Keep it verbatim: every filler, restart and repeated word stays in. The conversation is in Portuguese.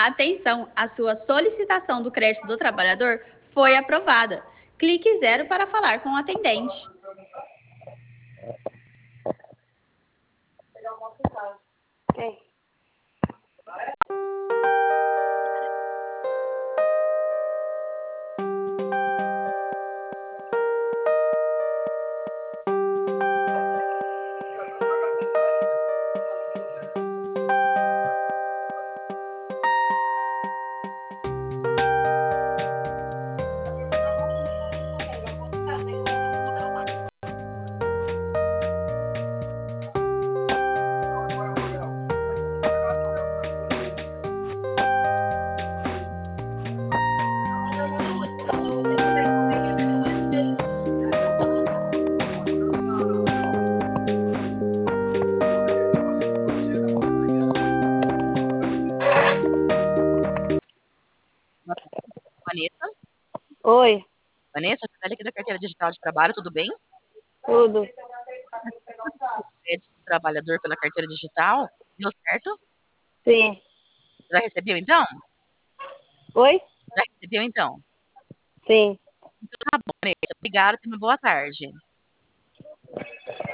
Atenção, a sua solicitação do crédito do trabalhador foi aprovada. Clique zero para falar com o atendente. Okay. Vanessa? Oi, Vanessa, Gisele aqui da Carteira Digital de Trabalho, tudo bem? tudo. Crédito do trabalhador pela Carteira Digital, deu certo? Sim. Já recebeu então? Oi? Já recebeu então? Sim. Então tá bom, Vanessa. Obrigada, tenha uma boa tarde.